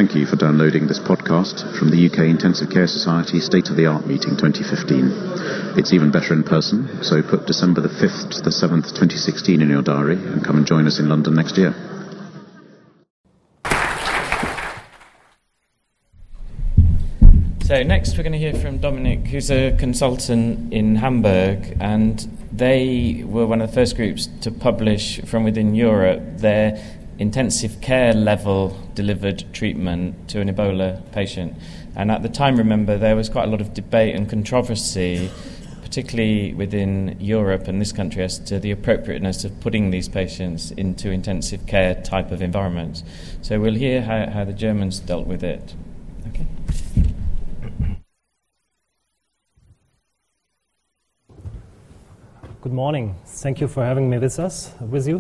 Thank you for downloading this podcast from the UK Intensive Care Society State of the Art Meeting 2015. It's even better in person, so put December the 5th to the 7th, 2016 in your diary and come and join us in London next year. So next we're going to hear from Dominic, who's a consultant in Hamburg, and they were one of the first groups to publish from within Europe their intensive care level delivered treatment to an Ebola patient. And at the time, remember, there was quite a lot of debate and controversy, particularly within Europe and this country, as to the appropriateness of putting these patients into intensive care type of environments. So we'll hear how the Germans dealt with it. Okay. Good morning. Thank you for having me with you.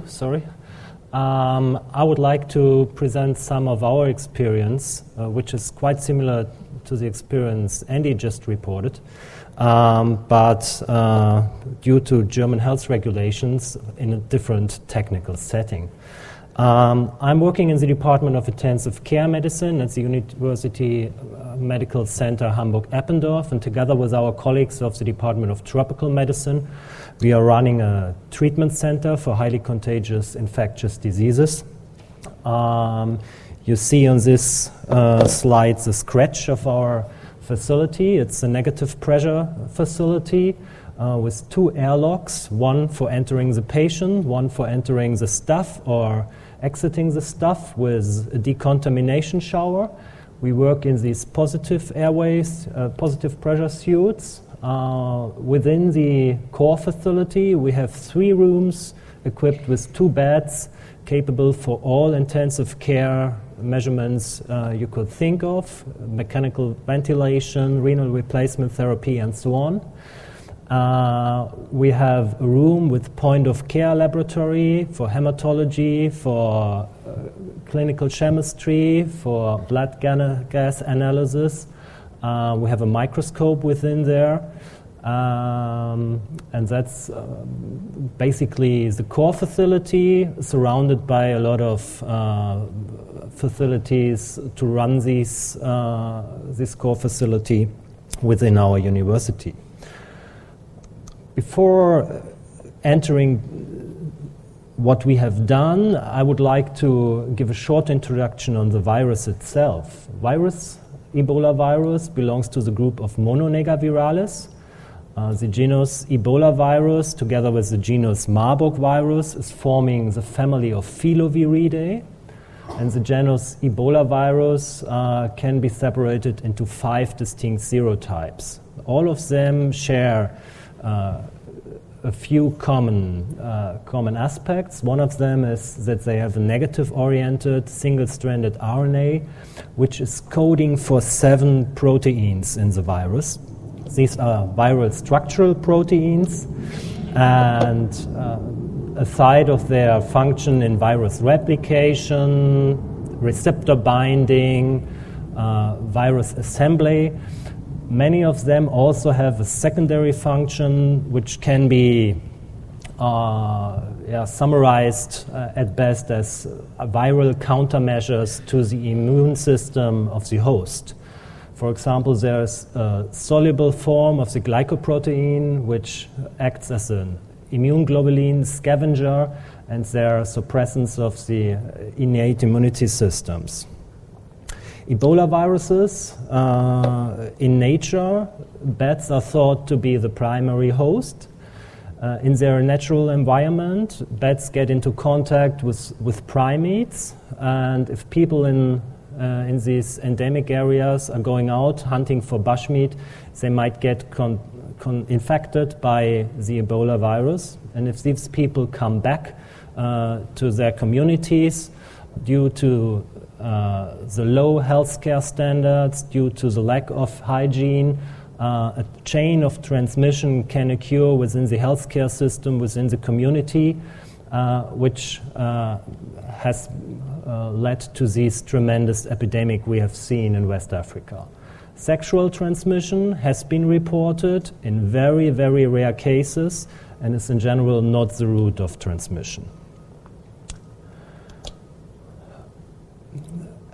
I would like to present some of our experience, which is quite similar to the experience Andy just reported, but due to German health regulations in a different technical setting. I'm working in the Department of Intensive Care Medicine at the University Medical Center Hamburg-Eppendorf, and together with our colleagues of the Department of Tropical Medicine, we are running a treatment center for highly contagious infectious diseases. You see on this slide the sketch of our facility. It's a negative pressure facility with two airlocks, one for entering the patient, one for entering the staff or exiting the staff with a decontamination shower. We work in these positive airways, positive pressure suits. Within the core facility, we have 3 rooms equipped with 2 beds, capable for all intensive care measurements you could think of, mechanical ventilation, renal replacement therapy, and so on. We have a room with point-of-care laboratory for hematology, for clinical chemistry, for blood gas analysis. We have a microscope within there, and that's basically the core facility, surrounded by a lot of facilities to run this core facility within our university. Before entering what we have done, I would like to give a short introduction on the virus itself. Ebola virus belongs to the group of Mononegavirales. The genus Ebola virus, together with the genus Marburg virus, is forming the family of Filoviridae. And the genus Ebola virus can be separated into 5 distinct serotypes. All of them share a few common aspects. One of them is that they have a negative-oriented single-stranded RNA, which is coding for 7 proteins in the virus. These are viral structural proteins, and aside of their function in virus replication, receptor binding, virus assembly, many of them also have a secondary function which can be summarized at best as viral countermeasures to the immune system of the host. For example, there's a soluble form of the glycoprotein which acts as an immune globulin scavenger, and there's suppressants of the innate immunity systems. Ebola viruses, in nature, bats are thought to be the primary host. In their natural environment, bats get into contact with primates, and if people in these endemic areas are going out hunting for bushmeat, they might get infected by the Ebola virus. And if these people come back to their communities due to the low healthcare standards, due to the lack of hygiene, a chain of transmission can occur within the healthcare system, within the community, which has led to this tremendous epidemic we have seen in West Africa. Sexual transmission has been reported in very, very rare cases and is in general not the route of transmission.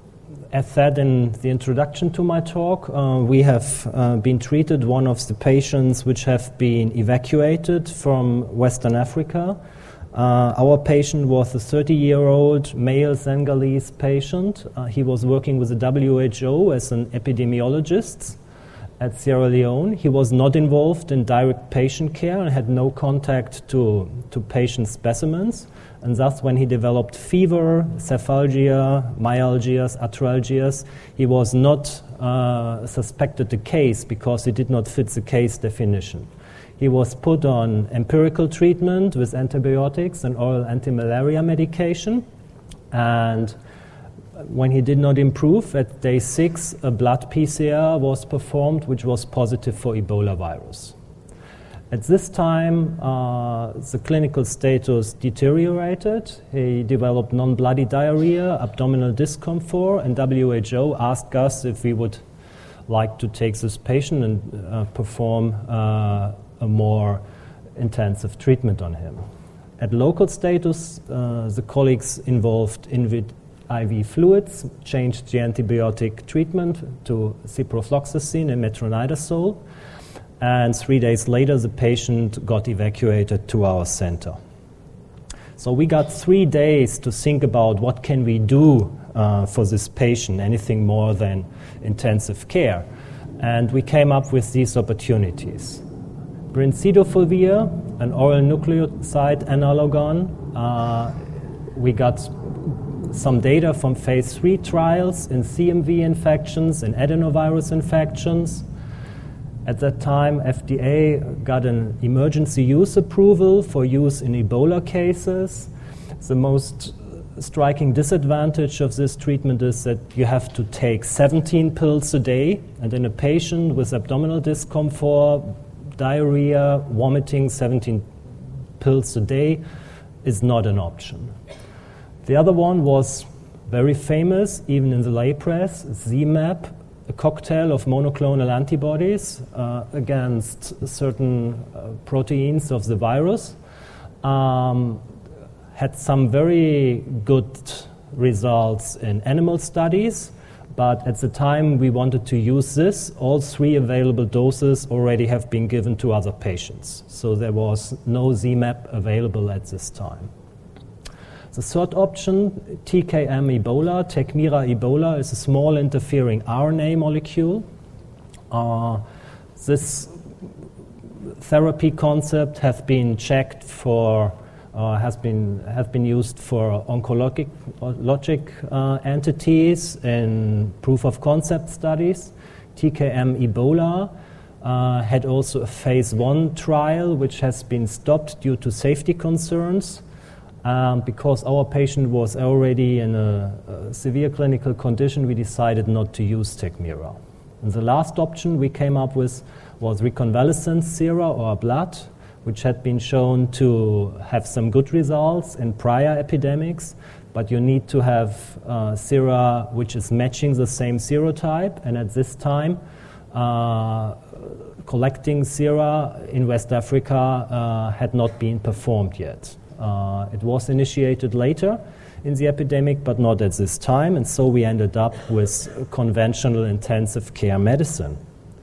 as said in the introduction to my talk, we have been treated one of the patients which have been evacuated from Western Africa. Our patient was a 30-year-old male Senegalese patient. He was working with the WHO as an epidemiologist at Sierra Leone. He was not involved in direct patient care and had no contact to patient specimens. And thus, when he developed fever, cephalgia, myalgias, arthralgias, he was not suspected a case because he did not fit the case definition. He was put on empirical treatment with antibiotics and oral anti-malaria medication. And when he did not improve, at day 6, a blood PCR was performed, which was positive for Ebola virus. At this time, the clinical status deteriorated. He developed non-bloody diarrhea, abdominal discomfort, and WHO asked us if we would like to take this patient and perform a more intensive treatment on him. At local status, the colleagues involved IV fluids changed the antibiotic treatment to ciprofloxacin and metronidazole. And 3 days later, the patient got evacuated to our center. So we got 3 days to think about what can we do for this patient, anything more than intensive care. And we came up with these opportunities. Brincidofovir, an oral nucleoside analogon. We got some data from phase 3 trials in CMV infections and adenovirus infections. At that time, FDA got an emergency use approval for use in Ebola cases. The most striking disadvantage of this treatment is that you have to take 17 pills a day, and in a patient with abdominal discomfort, diarrhea, vomiting, 17 pills a day is not an option. The other one was very famous, even in the lay press, ZMapp, a cocktail of monoclonal antibodies against certain proteins of the virus. Had some very good results in animal studies, but at the time we wanted to use this, all 3 available doses already have been given to other patients. So there was no ZMapp available at this time. The third option, TKM Ebola, Tecmira Ebola, is a small interfering RNA molecule. This therapy concept has been checked for, has been used for oncologic entities in proof of concept studies. TKM Ebola had also a phase 1 trial which has been stopped due to safety concerns. Because our patient was already in a severe clinical condition, we decided not to use Tecmira. And the last option we came up with was reconvalescent sera or blood, which had been shown to have some good results in prior epidemics, but you need to have sera which is matching the same serotype, and at this time, collecting sera in West Africa had not been performed yet. It was initiated later in the epidemic, but not at this time, and so we ended up with conventional intensive care medicine.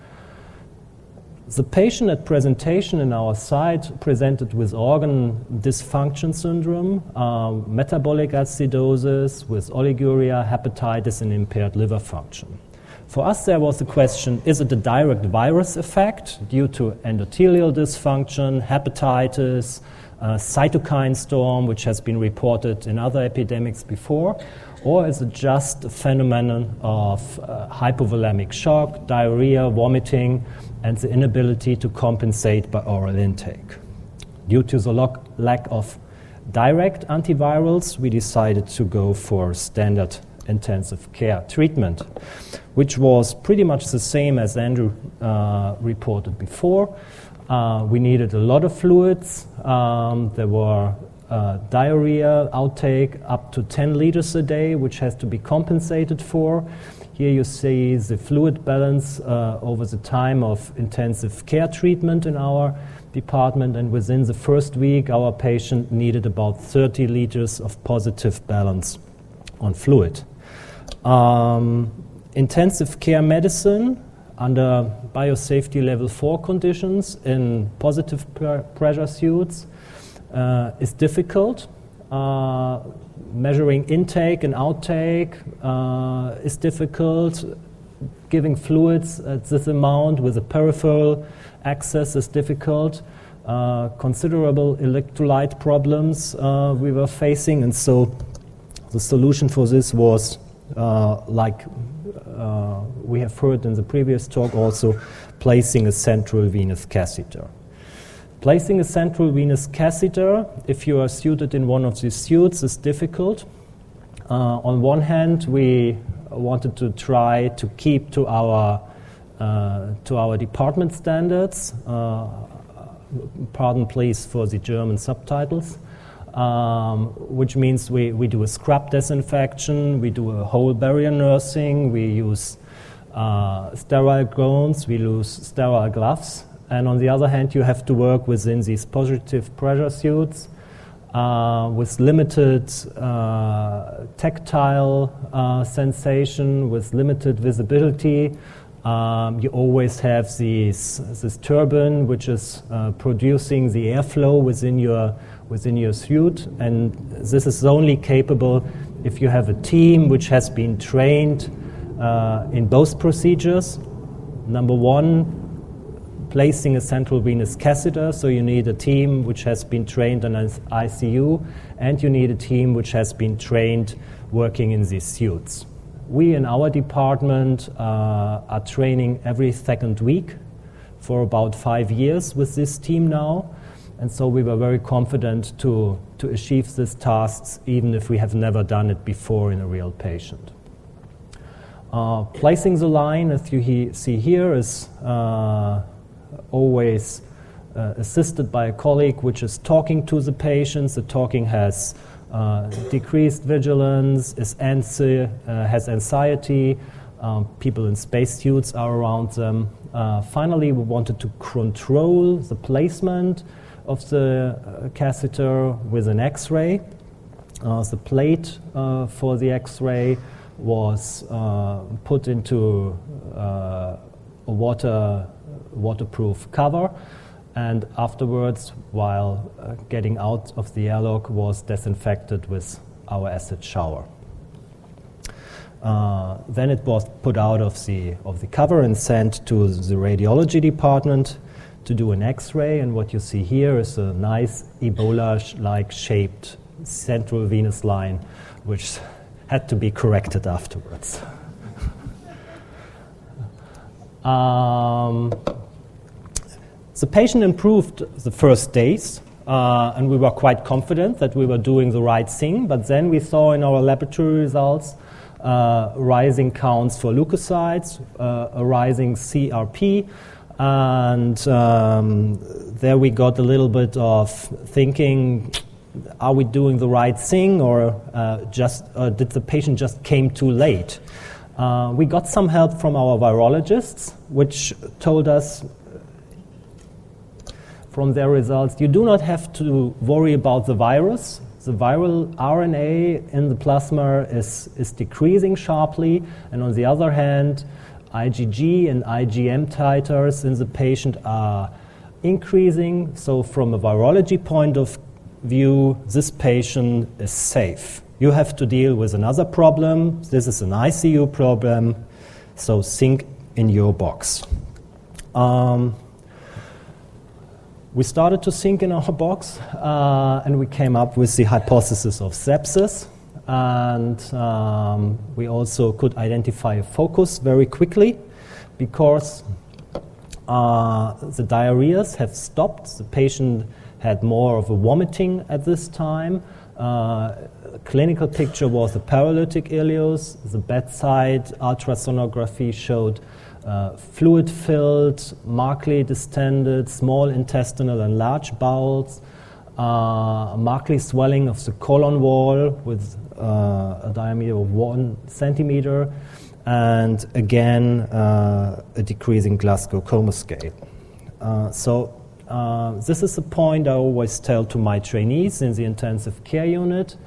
The patient at presentation in our site presented with organ dysfunction syndrome, metabolic acidosis with oliguria, hepatitis, and impaired liver function. For us, there was the question, is it a direct virus effect due to endothelial dysfunction, hepatitis, cytokine storm, which has been reported in other epidemics before, or is it just a phenomenon of hypovolemic shock, diarrhea, vomiting, and the inability to compensate by oral intake? Due to the lack of direct antivirals, we decided to go for standard intensive care treatment, which was pretty much the same as Andrew reported before. We needed a lot of fluids. There were diarrhea outtake up to 10 liters a day, which has to be compensated for. Here you see the fluid balance over the time of intensive care treatment in our department, and within the first week our patient needed about 30 liters of positive balance on fluid. Intensive care medicine under biosafety level 4 conditions in positive pressure suits is difficult. Measuring intake and outtake is difficult. Giving fluids at this amount with a peripheral access is difficult. Considerable electrolyte problems we were facing, and so the solution for this was, we have heard in the previous talk, also placing a central venous catheter. Placing a central venous catheter, if you are suited in one of these suits, is difficult. On one hand, we wanted to try to keep to our department standards. Pardon, please, for the German subtitles. Which means we do a scrub disinfection, we do a whole barrier nursing, we use sterile gowns, we use sterile gloves. And on the other hand, you have to work within these positive pressure suits with limited tactile sensation, with limited visibility. You always have this turbine which is producing the airflow within your suit, and this is only capable if you have a team which has been trained in both procedures. Number one, placing a central venous catheter, so you need a team which has been trained in an ICU, and you need a team which has been trained working in these suits. We in our department are training every second week for about 5 years with this team now, and so we were very confident to achieve these tasks even if we have never done it before in a real patient. Placing the line, as you see here, is always assisted by a colleague which is talking to the patients. The talking has decreased vigilance, has anxiety. People in spacesuits are around them. Finally, we wanted to control the placement of the catheter with an X-ray. The plate for the X-ray was put into a waterproof cover, and afterwards, while getting out of the airlock, was disinfected with our acid shower. Then it was put out of the cover and sent to the radiology department to do an X-ray, and what you see here is a nice Ebola-like shaped central venous line, which had to be corrected afterwards. The patient improved the first days, and we were quite confident that we were doing the right thing, but then we saw in our laboratory results rising counts for leukocytes, a rising CRP, and there we got a little bit of thinking, are we doing the right thing, or did the patient just came too late? We got some help from our virologists, which told us from their results, you do not have to worry about the virus. The viral RNA in the plasma is decreasing sharply, and on the other hand, IgG and IgM titers in the patient are increasing. So from a virology point of view, this patient is safe. You have to deal with another problem. This is an ICU problem, so think in your box. We started to think in our box, and we came up with the hypothesis of sepsis. And we also could identify a focus very quickly because the diarrheas have stopped. The patient had more of a vomiting at this time. Clinical picture was a paralytic ileus. The bedside ultrasonography showed fluid-filled, markedly distended, small intestinal and large bowels, markedly swelling of the colon wall with a diameter of 1 centimeter, and again a decreasing Glasgow Coma scale. So this is the point I always tell to my trainees in the intensive care unit.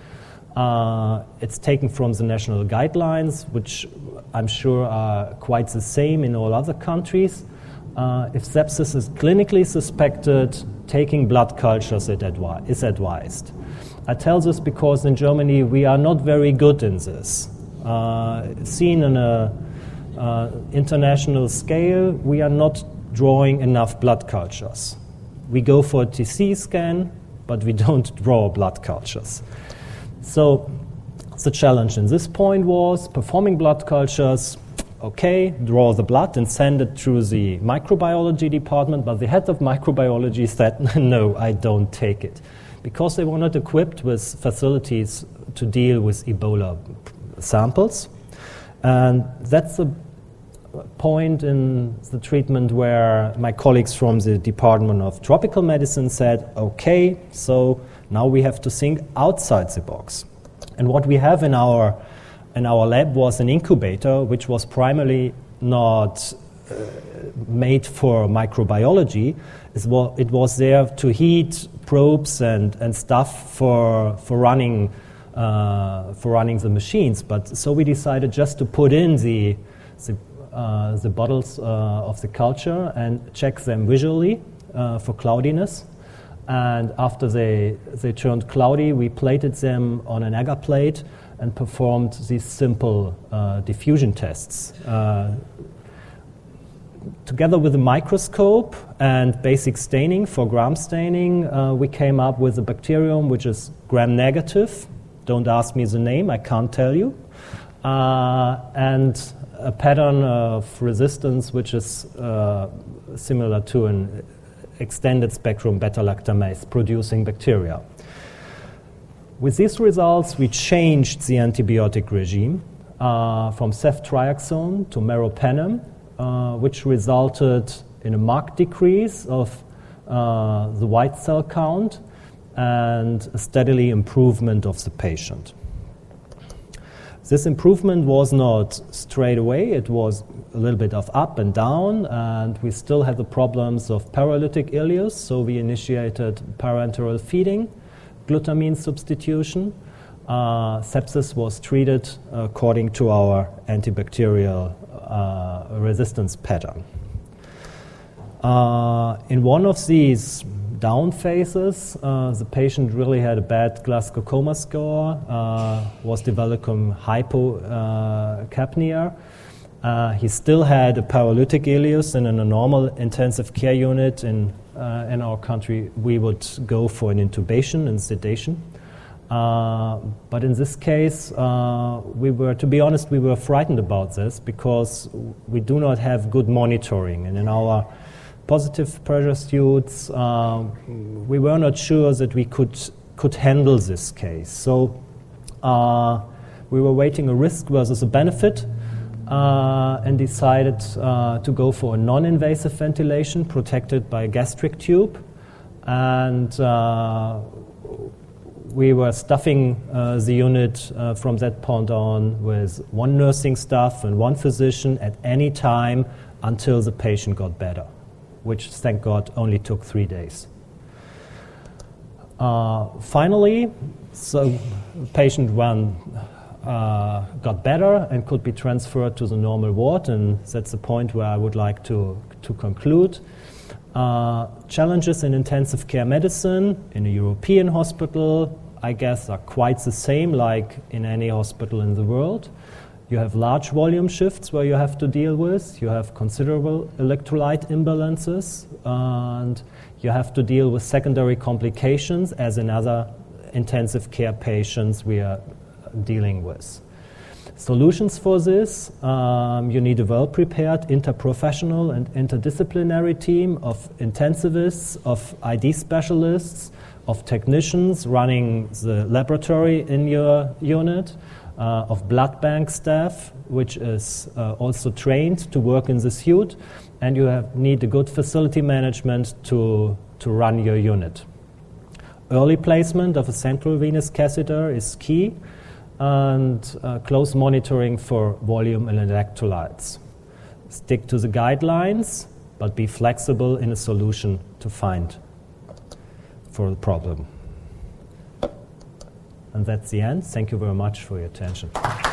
It's taken from the national guidelines, which I'm sure are quite the same in all other countries. If sepsis is clinically suspected, taking blood cultures is advised. I tell this because in Germany we are not very good in this. Seen on an international scale, we are not drawing enough blood cultures. We go for a TC scan, but we don't draw blood cultures. So the challenge in this point was performing blood cultures. Okay, draw the blood and send it through the microbiology department, but the head of microbiology said, no, I don't take it, because they were not equipped with facilities to deal with Ebola samples. And that's the point in the treatment where my colleagues from the Department of Tropical Medicine said, okay, so now we have to think outside the box. And what we have in our lab was an incubator, which was primarily not made for microbiology. It was there to heat probes and stuff for running the machines. But so we decided just to put in the bottles of the culture and check them visually for cloudiness. And after they turned cloudy, we plated them on an agar plate and performed these simple diffusion tests. Together with a microscope and basic staining for gram staining, we came up with a bacterium which is gram-negative. Don't ask me the name, I can't tell you. And a pattern of resistance which is similar to an extended spectrum beta-lactamase producing bacteria. With these results, we changed the antibiotic regime from ceftriaxone to meropenem, which resulted in a marked decrease of the white cell count and a steadily improvement of the patient. This improvement was not straight away. It was a little bit of up and down, and we still had the problems of paralytic ileus, so we initiated parenteral feeding, glutamine substitution. Sepsis was treated according to our antibacterial resistance pattern. In one of these down phases, the patient really had a bad Glasgow Coma score, was developing hypocapnia. He still had a paralytic ileus, and in a normal intensive care unit in our country, we would go for an intubation and sedation. But in this case, to be honest, we were frightened about this because we do not have good monitoring. And in our positive pressure suits, we were not sure that we could handle this case. So we were weighing a risk versus a benefit and decided to go for a non-invasive ventilation protected by a gastric tube. And we were stuffing the unit from that point on with one nursing staff and one physician at any time until the patient got better, which, thank God, only took 3 days. Finally, so the patient got better and could be transferred to the normal ward, and that's the point where I would like to conclude. Challenges in intensive care medicine in a European hospital, I guess, are quite the same like in any hospital in the world. You have large volume shifts where you have to deal with. You have considerable electrolyte imbalances, and you have to deal with secondary complications as in other intensive care patients we are dealing with. Solutions for this, you need a well-prepared interprofessional and interdisciplinary team of intensivists, of ID specialists, of technicians running the laboratory in your unit, of blood bank staff, which is also trained to work in the suite, and you need a good facility management to run your unit. Early placement of a central venous catheter is key, and close monitoring for volume and electrolytes. Stick to the guidelines, but be flexible in a solution to find for the problem. And that's the end. Thank you very much for your attention.